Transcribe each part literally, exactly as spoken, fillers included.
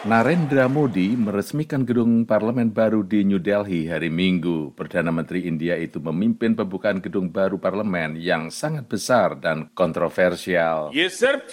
Narendra Modi meresmikan gedung parlemen baru di New Delhi hari Minggu. Perdana Menteri India itu memimpin pembukaan gedung baru parlemen yang sangat besar dan kontroversial. ये सिर्फ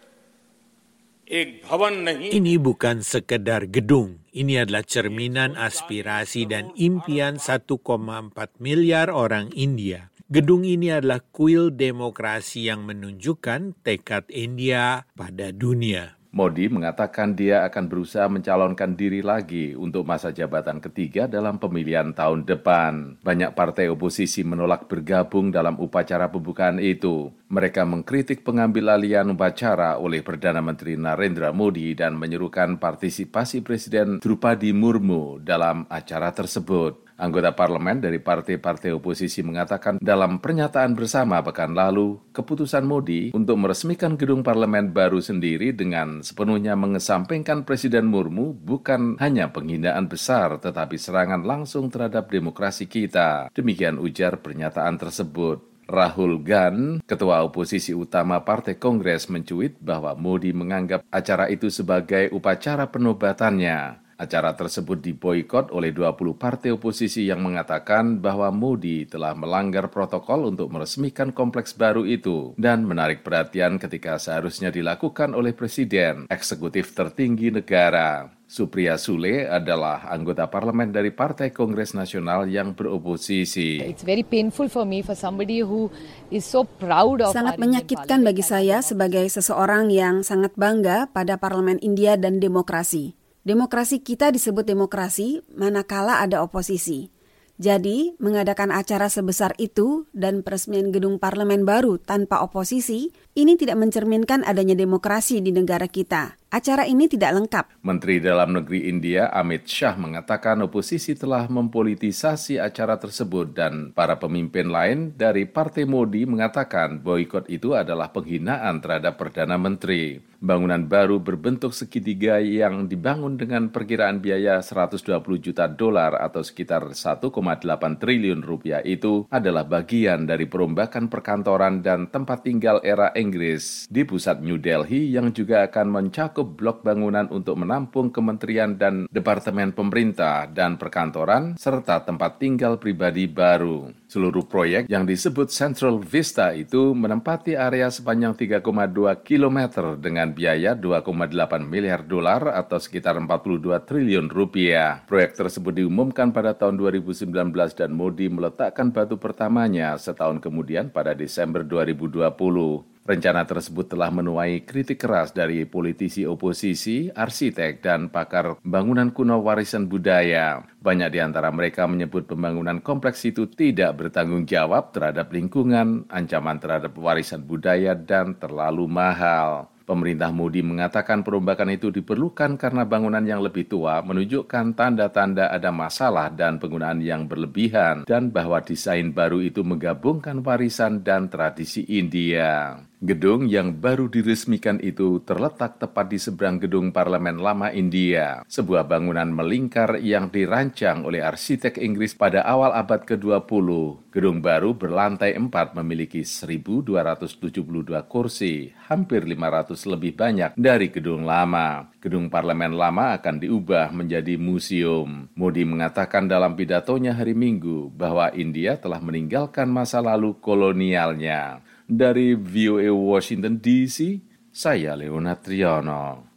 एक भवन नहीं Ini bukan sekedar gedung, ini adalah cerminan aspirasi dan impian satu koma empat miliar orang India. Gedung ini adalah kuil demokrasi yang menunjukkan tekad India pada dunia. Modi mengatakan dia akan berusaha mencalonkan diri lagi untuk masa jabatan ketiga dalam pemilihan tahun depan. Banyak partai oposisi menolak bergabung dalam upacara pembukaan itu. Mereka mengkritik pengambil alihan upacara oleh Perdana Menteri Narendra Modi dan menyerukan partisipasi Presiden Drupadi Murmu dalam acara tersebut. Anggota parlemen dari partai-partai oposisi mengatakan dalam pernyataan bersama pekan lalu, keputusan Modi untuk meresmikan gedung parlemen baru sendiri dengan sepenuhnya mengesampingkan Presiden Murmu bukan hanya penghinaan besar tetapi serangan langsung terhadap demokrasi kita. Demikian ujar pernyataan tersebut. Rahul Gandhi, ketua oposisi utama Partai Kongres, mencuit bahwa Modi menganggap acara itu sebagai upacara penobatannya. Acara tersebut diboikot oleh dua puluh partai oposisi yang mengatakan bahwa Modi telah melanggar protokol untuk meresmikan kompleks baru itu dan menarik perhatian ketika seharusnya dilakukan oleh Presiden, eksekutif tertinggi negara. Supriya Sule adalah anggota parlemen dari Partai Kongres Nasional yang beroposisi. It's very painful for me for somebody who is so proud of Sangat menyakitkan bagi saya sebagai seseorang yang sangat bangga pada parlemen India dan demokrasi. Demokrasi kita disebut demokrasi manakala ada oposisi. Jadi, mengadakan acara sebesar itu dan peresmian gedung parlemen baru tanpa oposisi, ini tidak mencerminkan adanya demokrasi di negara kita. Acara ini tidak lengkap. Menteri Dalam Negeri India Amit Shah mengatakan oposisi telah mempolitisasi acara tersebut dan para pemimpin lain dari Partai Modi mengatakan boikot itu adalah penghinaan terhadap Perdana Menteri. Bangunan baru berbentuk segitiga yang dibangun dengan perkiraan biaya seratus dua puluh juta dolar atau sekitar satu koma delapan triliun rupiah itu adalah bagian dari perombakan perkantoran dan tempat tinggal era Inggris di pusat New Delhi yang juga akan mencakup blok bangunan untuk menampung kementerian dan departemen pemerintah dan perkantoran serta tempat tinggal pribadi baru. Seluruh proyek yang disebut Central Vista itu menempati area sepanjang tiga koma dua kilometer dengan biaya dua koma delapan miliar dolar atau sekitar empat puluh dua triliun rupiah. Proyek tersebut diumumkan pada tahun dua ribu sembilan belas dan Modi meletakkan batu pertamanya setahun kemudian pada Desember dua ribu dua puluh. Rencana tersebut telah menuai kritik keras dari politisi oposisi, arsitek, dan pakar bangunan kuno warisan budaya. Banyak di antara mereka menyebut pembangunan kompleks itu tidak bertanggung jawab terhadap lingkungan, ancaman terhadap warisan budaya, dan terlalu mahal. Pemerintah Modi mengatakan perombakan itu diperlukan karena bangunan yang lebih tua menunjukkan tanda-tanda ada masalah dan penggunaan yang berlebihan dan bahwa desain baru itu menggabungkan warisan dan tradisi India. Gedung yang baru diresmikan itu terletak tepat di seberang gedung Parlemen Lama India, sebuah bangunan melingkar yang dirancang oleh arsitek Inggris pada awal abad ke dua puluh. Gedung baru berlantai empat memiliki seribu dua ratus tujuh puluh dua kursi, hampir lima ratus lebih banyak dari gedung lama. Gedung Parlemen Lama akan diubah menjadi museum. Modi mengatakan dalam pidatonya hari Minggu bahwa India telah meninggalkan masa lalu kolonialnya. Dari V O A Washington D C, saya Leonard Triono.